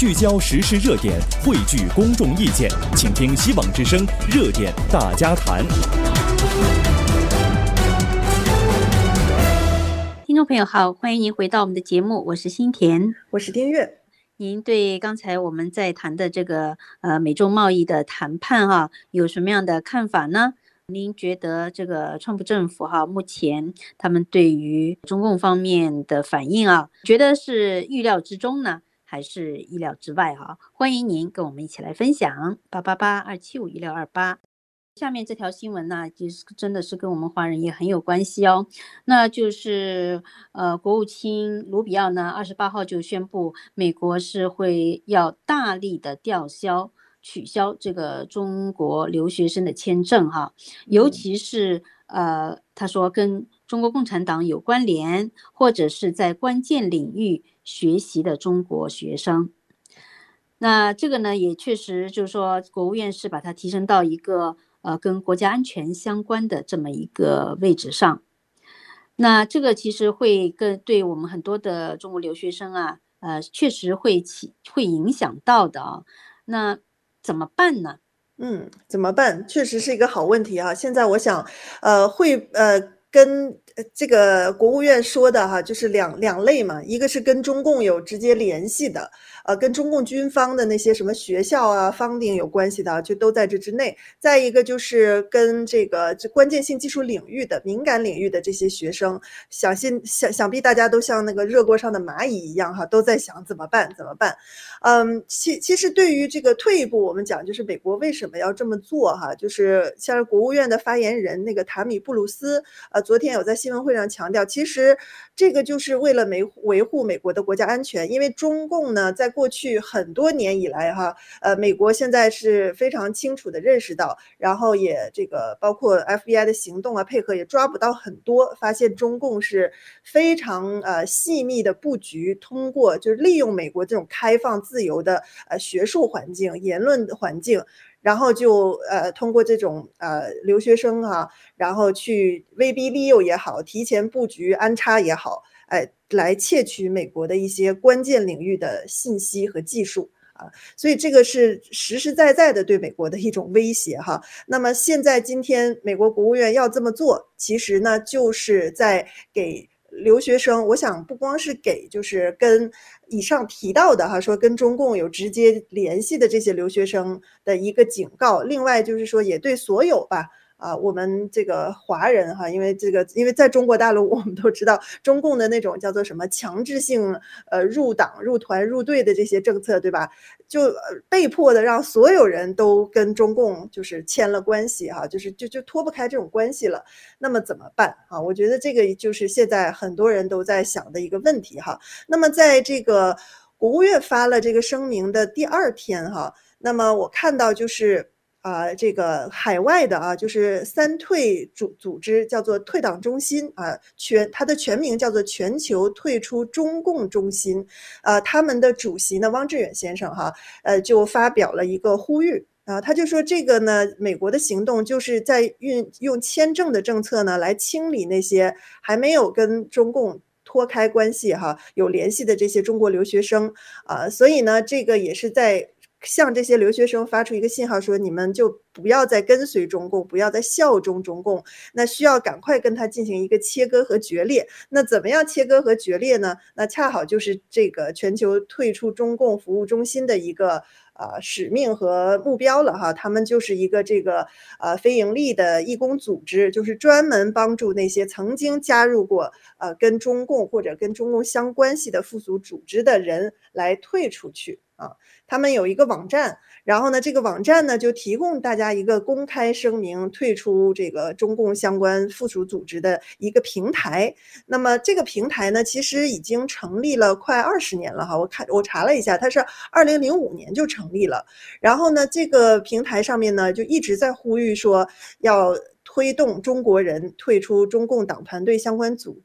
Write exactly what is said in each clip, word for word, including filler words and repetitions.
聚焦时事热点，汇聚公众意见，请听希望之声热点大家谈。 听众朋友好，欢迎您回到我们的节目，我是新田， 我是丁月。 您对刚才我们在谈的这个呃美中贸易的谈判哈、啊，有什么样的看法呢？您觉得这个川普政府哈、啊，目前他们对于中共方面的反应啊，觉得是预料之中呢，还是意料之外哈、啊？欢迎您跟我们一起来分享八八八二七五一六二八。下面这条新闻呢，就是真的是跟我们华人也很有关系哦。那就是呃，国务卿卢比奥呢，二十八号就宣布，美国是会要大力的吊销、取消这个中国留学生的签证哈，尤其是呃，他说跟中国共产党有关联，或者是在关键领域学习的中国学生。那这个呢，也确实就是说，国务院是把它提升到一个呃跟国家安全相关的这么一个位置上。那这个其实会跟对我们很多的中国留学生啊，呃，确实会起会影响到的啊。那怎么办呢？ 嗯，怎么办？确实是一个好问题啊。现在我想，呃，会呃跟这个国务院说的哈，就是两两类嘛，一个是跟中共有直接联系的，呃，跟中共军方的那些什么学校啊、funding有关系的，就都在这之内。再一个就是跟这个关键性技术领域的、敏感领域的这些学生，想信想想必大家都像那个热锅上的蚂蚁一样哈，都在想怎么办？怎么办？嗯，其其实对于这个退一步，我们讲就是美国为什么要这么做哈，就是像是国务院的发言人那个塔米布鲁斯，呃，昨天有在新闻会上强调，其实这个就是为了维维护美国的国家安全，因为中共呢，在过去很多年以来哈，呃，美国现在是非常清楚的认识到，然后也这个包括 F B I 的行动啊，配合也抓捕到很多，发现中共是非常呃细密的布局，通过就是利用美国这种开放自由的呃学术环境、言论环境。然后就呃通过这种呃留学生啊，然后去威逼利诱也好，提前布局安插也好，哎，来窃取美国的一些关键领域的信息和技术啊，所以这个是实实在在的对美国的一种威胁哈。那么现在今天美国国务院要这么做，其实呢就是在给留学生，我想不光是给就是跟以上提到的哈，说跟中共有直接联系的这些留学生的一个警告，另外就是说也对所有吧啊，我们这个华人哈，因为这个因为在中国大陆我们都知道中共的那种叫做什么强制性呃入党入团入队的这些政策，对吧？就呃被迫的让所有人都跟中共就是签了关系哈，就是就就脱不开这种关系了。那么怎么办啊？我觉得这个就是现在很多人都在想的一个问题哈。那么在这个国务院发了这个声明的第二天哈，那么我看到就是啊、呃，这个海外的啊，就是三退组组织叫做退党中心啊，全它的全名叫做全球退出中共中心，呃，他们的主席呢汪志远先生哈，呃，就发表了一个呼吁。啊，他就说这个呢，美国的行动就是在运用签证的政策呢，来清理那些还没有跟中共脱开关系哈有联系的这些中国留学生啊，所以呢，这个也是在向这些留学生发出一个信号，说你们就不要再跟随中共，不要再效忠中共，那需要赶快跟他进行一个切割和决裂。那怎么样切割和决裂呢？那恰好就是这个全球退出中共服务中心的一个呃使命和目标了哈。他们就是一个这个呃非盈利的义工组织，就是专门帮助那些曾经加入过呃跟中共或者跟中共相关系的附属组织的人来退出去啊。他们有一个网站，然后呢，这个网站呢就提供大家一个公开声明退出这个中共相关附属组织的一个平台。那么这个平台呢，其实已经成立了快二十年了哈。我看我查了一下，它是二零零五年就成立了。然后呢，这个平台上面呢就一直在呼吁说要推动中国人退出中共党团队相关组织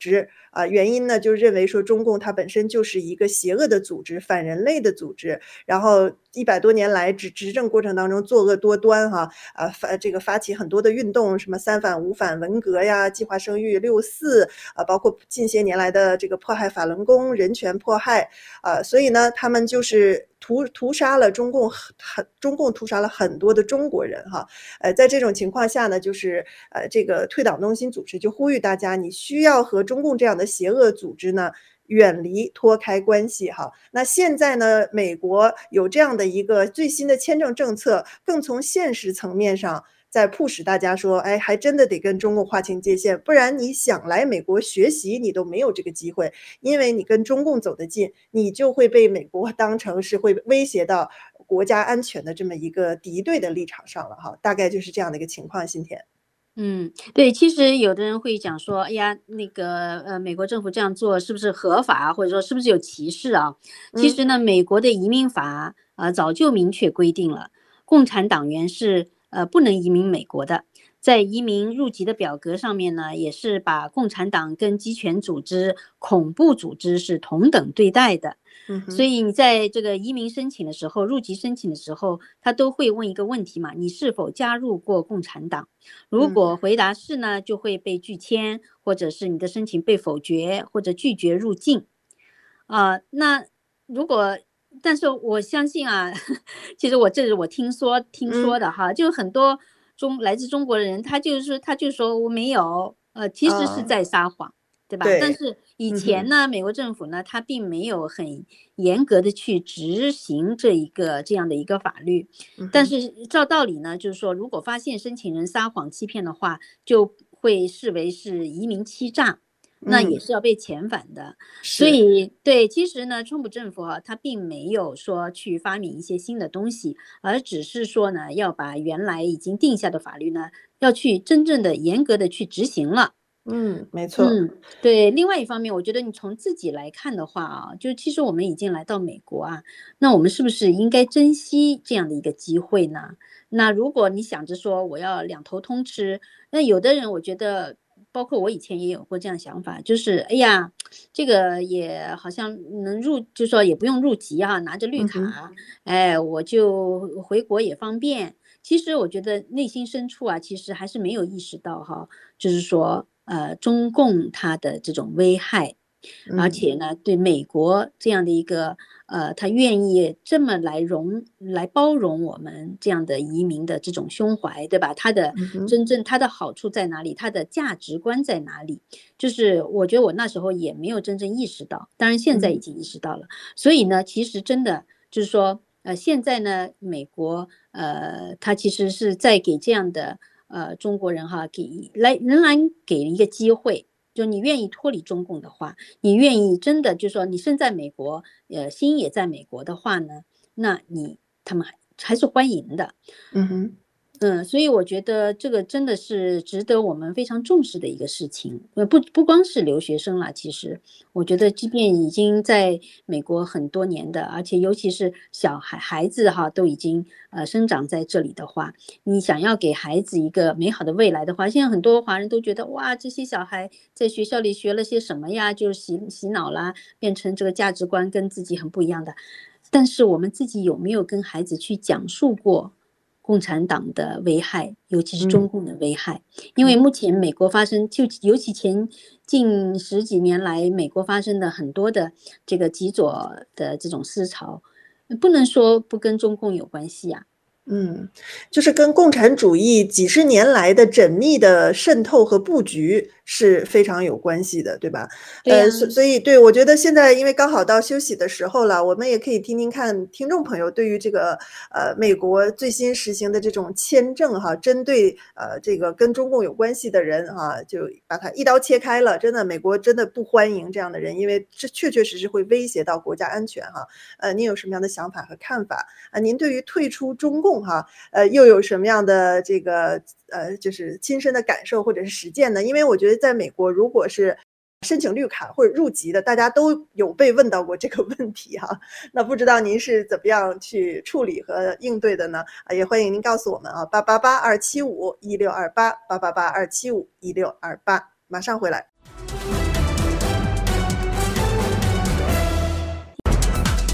啊，原因呢就认为说中共它本身就是一个邪恶的组织，反人类的组织，然后一百多年来执执政过程当中作恶多端哈，啊发这个发起很多的运动，什么三反五反文革呀，计划生育六四啊，包括近些年来的这个迫害法轮功、人权迫害啊，所以呢，他们就是屠屠杀了中共很中共屠杀了很多的中国人哈，呃，在这种情况下呢，就是呃这个退党中心组织就呼吁大家，你需要和中共这样的邪恶组织呢远离脱开关系哈。那现在呢，美国有这样的一个最新的签证政策，更从现实层面上在迫使大家说，哎，还真的得跟中共划清界限，不然你想来美国学习，你都没有这个机会，因为你跟中共走得近，你就会被美国当成是会威胁到国家安全的这么一个敌对的立场上了哈，大概就是这样的一个情况，新田。 嗯，对，其实有的人会讲说，哎呀，那个呃，美国政府这样做是不是合法，或者说是不是有歧视啊？其实呢，美国的移民法呃早就明确规定了，共产党员是呃不能移民美国的。在移民入籍的表格上面呢，也是把共产党跟极权组织、恐怖组织是同等对待的。 嗯哼， 所以你在这个移民申请的时候，入籍申请的时候，他都会问一个问题嘛，你是否加入过共产党？如果回答是呢，就会被拒签，或者是你的申请被否决，或者拒绝入境。啊、呃，那如果，但是我相信啊，其实我这是我听说听说的哈，就很多中来自中国的人，他就是他就说我没有，呃，其实是在撒谎。对吧？ 对， 但是以前呢，美国政府呢，它并没有很严格的去执行这一个这样的一个法律。但是照道理呢，就是说，如果发现申请人撒谎欺骗的话，就会视为是移民欺诈，那也是要被遣返的。所以，对，其实呢，川普政府啊，他并没有说去发明一些新的东西，而只是说呢，要把原来已经定下的法律呢，要去真正的严格的去执行了。 嗯，没错。 嗯，对。另外一方面，我觉得你从自己来看的话啊，就其实我们已经来到美国啊，那我们是不是应该珍惜这样的一个机会呢？那如果你想着说我要两头通吃，那有的人我觉得，包括我以前也有过这样想法，就是哎呀，这个也好像能入，就说也不用入籍啊，拿着绿卡，哎，我就回国也方便。其实我觉得内心深处啊，其实还是没有意识到哈，就是说。呃，中共它的这种危害，而且呢，对美国这样的一个呃，他愿意这么来容来包容我们这样的移民的这种胸怀，对吧？它的真正它的好处在哪里？它的价值观在哪里？就是我觉得我那时候也没有真正意识到，当然现在已经意识到了。所以呢，其实真的就是说，呃，现在呢，美国呃，它其实是在给这样的。呃，中国人哈，给来仍然给一个机会，就你愿意脱离中共的话，你愿意真的就说你身在美国，呃，心也在美国的话呢，那你他们还还是欢迎的。 嗯哼。 嗯，所以我觉得这个真的是值得我们非常重视的一个事情。呃，不不光是留学生了，其实我觉得，即便已经在美国很多年的，而且尤其是小孩孩子哈，都已经呃生长在这里的话，你想要给孩子一个美好的未来的话，现在很多华人都觉得哇，这些小孩在学校里学了些什么呀，就洗洗脑啦，变成这个价值观跟自己很不一样的。但是我们自己有没有跟孩子去讲述过？共产党的危害，尤其是中共的危害，嗯、因为目前美国发生，就尤其前近十几年来，美国发生的很多的这个极左的这种思潮，不能说不跟中共有关系啊。 嗯，就是跟共产主义几十年来的缜密的渗透和布局是非常有关系的，对吧？ 对啊、 呃，所所以对，我觉得现在因为刚好到休息的时候了，我们也可以听听看听众朋友对于这个呃美国最新实行的这种签证哈，针对呃这个跟中共有关系的人哈，就把它一刀切开了。真的，美国真的不欢迎这样的人，因为这确确实实会威胁到国家安全哈。呃，您有什么样的想法和看法啊？您对于退出中共哈，呃，又有什么样的这个呃，就是亲身的感受或者是实践呢？因为我觉得在美国，如果是申请绿卡或者入籍的，大家都有被问到过这个问题哈。那不知道您是怎么样去处理和应对的呢？啊，也欢迎您告诉我们啊，八八八二七五一六二八八八八二七五一六二八，马上回来。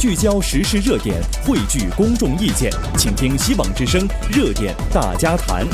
聚焦时事热点，汇聚公众意见，请听希望之声热点大家谈。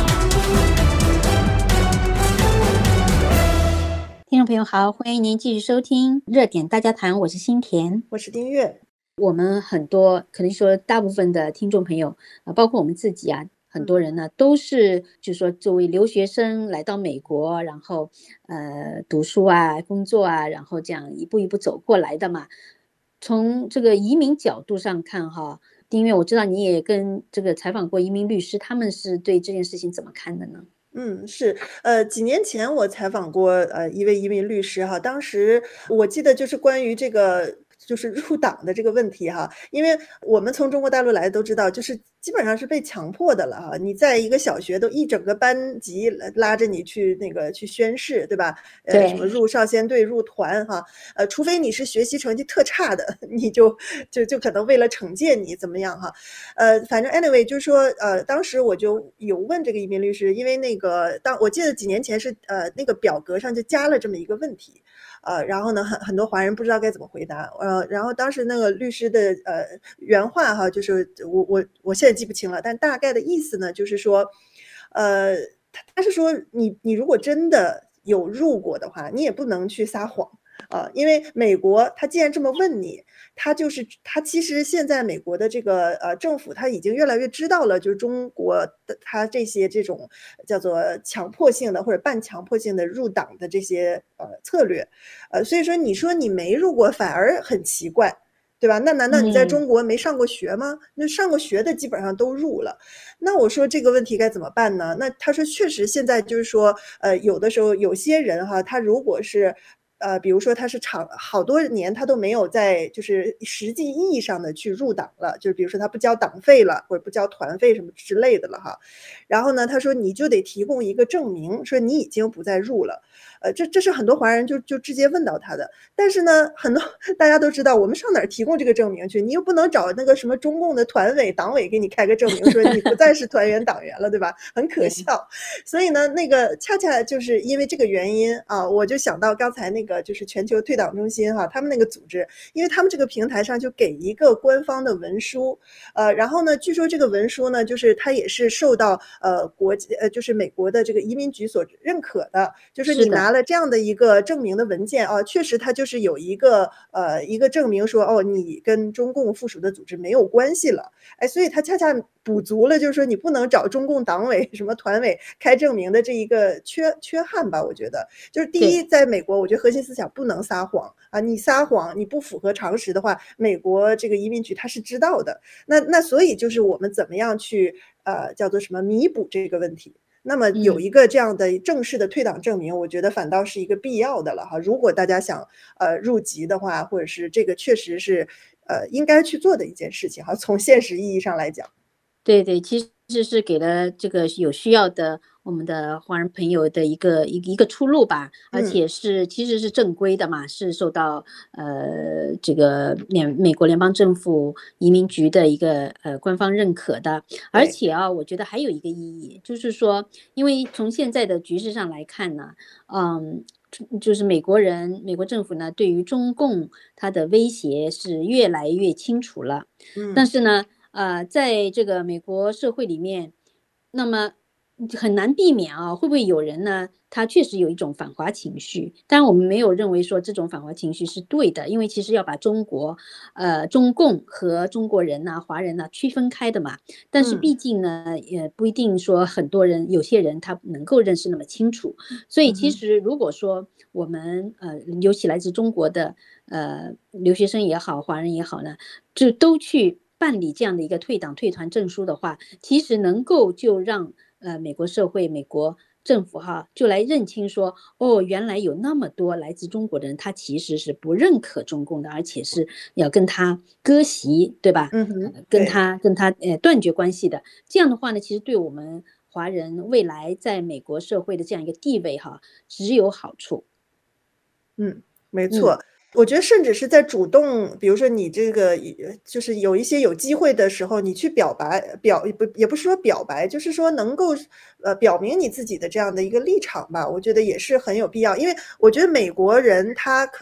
听众朋友好，欢迎您继续收听热点大家谈，我是新田， 我是丁月。 我们很多可能说大部分的听众朋友，呃，包括我们自己啊，很多人呢都是就是说作为留学生来到美国，然后呃读书啊、工作啊，然后这样一步一步走过来的嘛。从这个移民角度上看哈，丁月，我知道你也跟这个采访过移民律师，他们是对这件事情怎么看的呢？ 嗯，是，呃，几年前我采访过呃一位移民律师哈，当时我记得就是关于这个就是入党的这个问题哈，因为我们从中国大陆来都知道，就是基本上是被强迫的了哈。你在一个小学都一整个班级拉着你去那个去宣誓，对吧？呃，什么入少先队、入团哈，呃，除非你是学习成绩特差的，你就就就可能为了惩戒你怎么样哈。呃，反正 anyway 就是说，呃，当时我就有问这个移民律师，因为那个当我记得几年前是呃那个表格上就加了这么一个问题。呃，然后呢，很很多华人不知道该怎么回答，呃，然后当时那个律师的呃原话哈，就是我我我现在记不清了，但大概的意思呢，就是说，呃，他他是说你你如果真的有入过的话，你也不能去撒谎。呃，因为美国他既然这么问你，他就是他其实现在美国的这个呃政府他已经越来越知道了，就是中国的他这些这种叫做强迫性的或者半强迫性的入党的这些呃策略，呃，所以说你说你没入过反而很奇怪。对吧？那难道你在中国没上过学吗？那上过学的基本上都入了。那我说这个问题该怎么办呢？那他说确实现在就是说，呃，有的时候有些人哈，他如果是呃，比如说他是长好多年他都没有在就是实际意义上的去入党了，就是比如说他不交党费了，或者不交团费什么之类的了哈。然后呢，他说你就得提供一个证明，说你已经不再入了。呃，这这是很多华人就就直接问到他的。但是呢，很多大家都知道，我们上哪儿提供这个证明去？你又不能找那个什么中共的团委、党委给你开个证明，说你不再是团员党员了，对吧？很可笑。所以呢，那个恰恰就是因为这个原因啊，我就想到刚才那个就是全球退党中心哈，他们那个组织，因为他们这个平台上就给一个官方的文书，呃，然后呢，据说这个文书呢，就是它也是受到呃国呃就是美国的这个移民局所认可的，就是你拿了这样的一个证明的文件啊，确实它就是有一个呃一个证明说哦，你跟中共附属的组织没有关系了，哎，所以它恰恰补足了，就是说你不能找中共党委什么团委开证明的这一个缺缺憾吧？我觉得就是第一，在美国，我觉得核心思想不能撒谎啊，你撒谎，你不符合常识的话，美国这个移民局他是知道的。那那所以就是我们怎么样去呃叫做什么弥补这个问题？那么有一个这样的正式的退党证明，我觉得反倒是一个必要的了哈。如果大家想呃入籍的话，或者是这个确实是呃应该去做的一件事情哈，从现实意义上来讲。 对对，其实是给了这个有需要的我们的华人朋友的一个一个一个出路吧，而且是其实是正规的嘛，是受到呃这个美美国联邦政府移民局的一个呃官方认可的，而且啊，我觉得还有一个意义，就是说，因为从现在的局势上来看呢，嗯。就是美国人，美国政府呢，对于中共它的威胁是越来越清楚了。 嗯， 但是呢，呃，在这个美国社会里面，那么很难避免啊，会不会有人呢？他确实有一种反华情绪，当然我们没有认为说这种反华情绪是对的，因为其实要把中国、呃中共和中国人呐、啊、华人呐、啊、区分开的嘛。但是毕竟呢，也不一定说很多人，有些人他能够认识那么清楚。所以其实如果说我们呃，尤其来自中国的呃留学生也好，华人也好呢，就都去办理这样的一个退党退团证书的话，其实能够就让呃美国社会、美国政府哈，就来认清说，哦，原来有那么多来自中国的人，他其实是不认可中共的，而且是要跟他割席，对吧？ 嗯哼， 跟他跟他呃断绝关系的。这样的话呢，其实对我们华人未来在美国社会的这样一个地位哈，只有好处。 嗯，没错。嗯，我觉得甚至是在主动，比如说你这个就是有一些有机会的时候，你去表白表不也不是说表白，就是说能够呃表明你自己的这样的一个立场吧，我觉得也是很有必要。因为我觉得美国人他可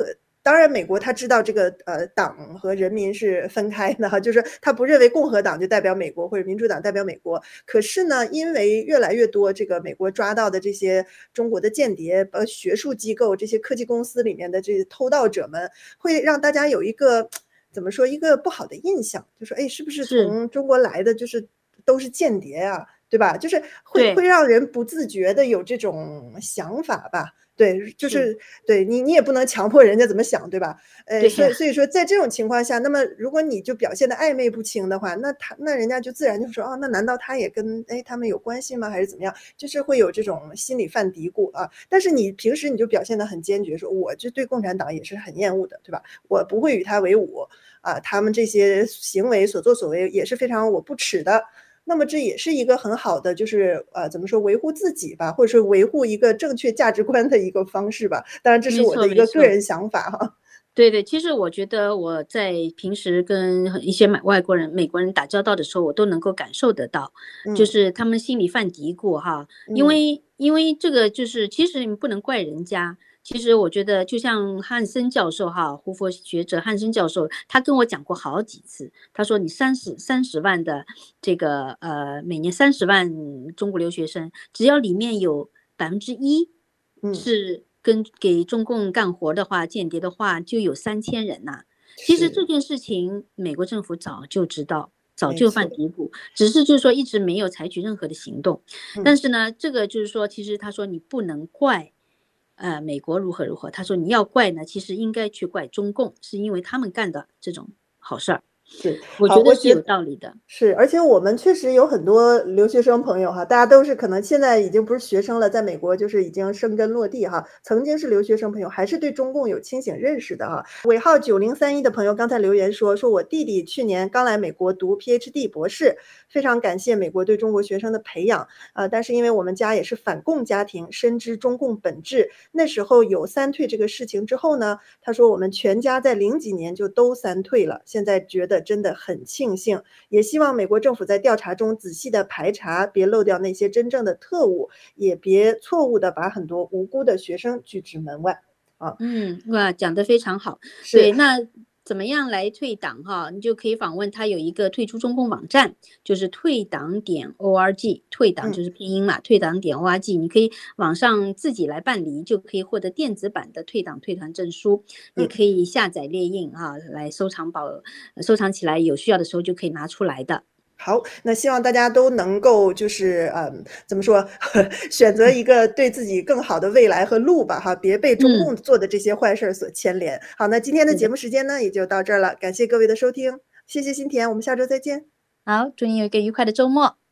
当然美国他知道这个呃党和人民是分开的哈，就是他不认为共和党就代表美国或者民主党代表美国。可是呢，因为越来越多这个美国抓到的这些中国的间谍、呃学术机构、这些科技公司里面的这些偷盗者们，会让大家有一个怎么说一个不好的印象，就说哎，是不是从中国来的就是都是间谍啊，对吧？就是会会让人不自觉的有这种想法吧。对，就是对你，你也不能强迫人家怎么想，对吧？呃，所以所以说，在这种情况下，那么如果你就表现的暧昧不清的话，那他那人家就自然就说，哦，那难道他也跟哎他们有关系吗？还是怎么样？就是会有这种心里犯嘀咕啊。但是你平时你就表现得很坚决，说我就对共产党也是很厌恶的，对吧？我不会与他为伍啊，他们这些行为所作所为也是非常我不耻的。那么这也是一个很好的，就是呃，怎么说维护自己吧，或者是维护一个正确价值观的一个方式吧。当然，这是我的一个个人想法哈。 对对，其实我觉得我在平时跟一些外国人、美国人打交道的时候，我都能够感受得到， 嗯、 就是他们心里犯嘀咕哈， 嗯、 因为因为这个就是其实你不能怪人家。其实我觉得，就像汉森教授哈，胡佛学者汉森教授，他跟我讲过好几次。他说，你三十三十万的这个呃，每年三十万中国留学生，只要里面有百分之一是跟给中共干活的话，间谍的话，就有三千人呐、啊。其实这件事情，美国政府早就知道。早就犯嘀咕，只是就是说一直没有采取任何的行动。但是呢，这个就是说，其实他说你不能怪。呃，美国如何如何？他说你要怪呢，其实应该去怪中共，是因为他们干的这种好事儿。 是， 我觉得是有道理的。 是，而且我们确实有很多留学生朋友哈，大家都是可能现在已经不是学生了，在美国就是已经生根落地哈，曾经是留学生朋友，还是对中共有清醒认识的哈。尾号九零三一的朋友刚才留言说，说我弟弟去年刚来美国读 P H D 博士，非常感谢美国对中国学生的培养啊、呃，但是因为我们家也是反共家庭，深知中共本质，那时候有三退这个事情之后呢，他说我们全家在零几年就都三退了，现在觉得真的很庆幸，也希望美国政府在调查中仔细的排查，别漏掉那些真正的特务，也别错误的把很多无辜的学生拒之门外啊。 嗯，哇，讲得非常好。对，那怎么样来退党哈？你就可以访问他有一个退出中共网站，就是退党点 org， 退党就是拼音嘛，嗯、退党点 org， 你可以网上自己来办理，就可以获得电子版的退党退团证书，也可以下载列印啊，来收藏保收藏起来，有需要的时候就可以拿出来的。 好，那希望大家都能够就是嗯，怎么说，选择一个对自己更好的未来和路吧哈，别被中共做的这些坏事所牵连。嗯、好，那今天的节目时间呢也就到这儿了，感谢各位的收听，谢谢新田，我们下周再见。 好，祝你有一个愉快的周末。